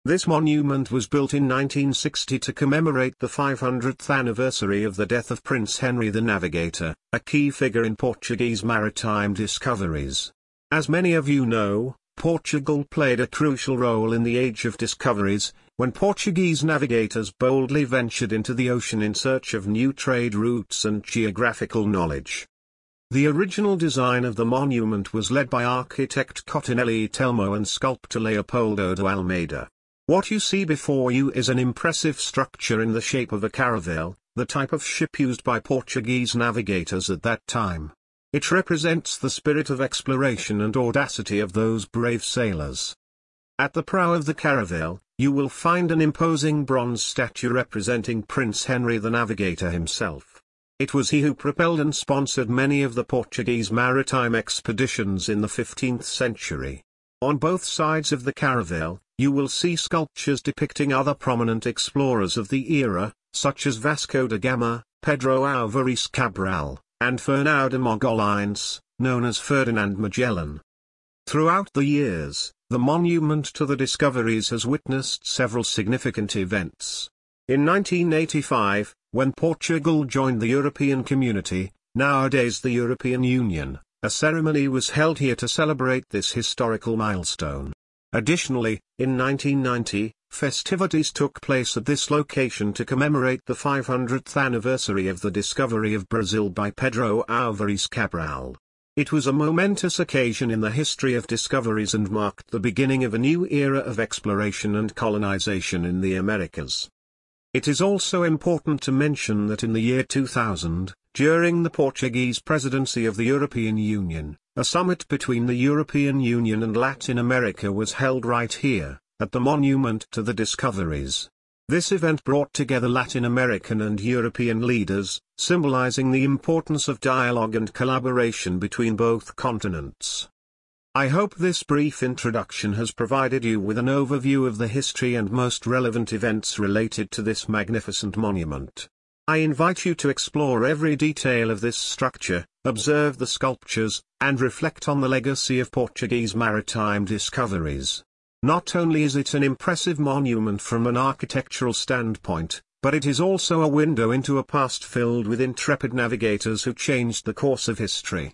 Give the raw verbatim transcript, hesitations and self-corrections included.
This monument was built in nineteen sixty to commemorate the five hundredth anniversary of the death of Prince Henry the Navigator, a key figure in Portuguese maritime discoveries. As many of you know, Portugal played a crucial role in the Age of Discoveries, when Portuguese navigators boldly ventured into the ocean in search of new trade routes and geographical knowledge. The original design of the monument was led by architect Cotinelli Telmo and sculptor Leopoldo de Almeida. What you see before you is an impressive structure in the shape of a caravel, the type of ship used by Portuguese navigators at that time. It represents the spirit of exploration and audacity of those brave sailors. At the prow of the caravel, you will find an imposing bronze statue representing Prince Henry the Navigator himself. It was he who propelled and sponsored many of the Portuguese maritime expeditions in the fifteenth century. On both sides of the caravel, you will see sculptures depicting other prominent explorers of the era, such as Vasco da Gama, Pedro Álvares Cabral, and Fernão de Magalhães, known as Ferdinand Magellan. Throughout the years, the monument to the discoveries has witnessed several significant events. In nineteen eighty-five, when Portugal joined the European Community, nowadays the European Union, a ceremony was held here to celebrate this historical milestone. Additionally, in nineteen ninety, festivities took place at this location to commemorate the five hundredth anniversary of the discovery of Brazil by Pedro Álvares Cabral. It was a momentous occasion in the history of discoveries and marked the beginning of a new era of exploration and colonization in the Americas. It is also important to mention that in the year two thousand, during the Portuguese presidency of the European Union, a summit between the European Union and Latin America was held right here, at the Monument to the Discoveries. This event brought together Latin American and European leaders, symbolizing the importance of dialogue and collaboration between both continents. I hope this brief introduction has provided you with an overview of the history and most relevant events related to this magnificent monument. I invite you to explore every detail of this structure, observe the sculptures, and reflect on the legacy of Portuguese maritime discoveries. Not only is it an impressive monument from an architectural standpoint, but it is also a window into a past filled with intrepid navigators who changed the course of history.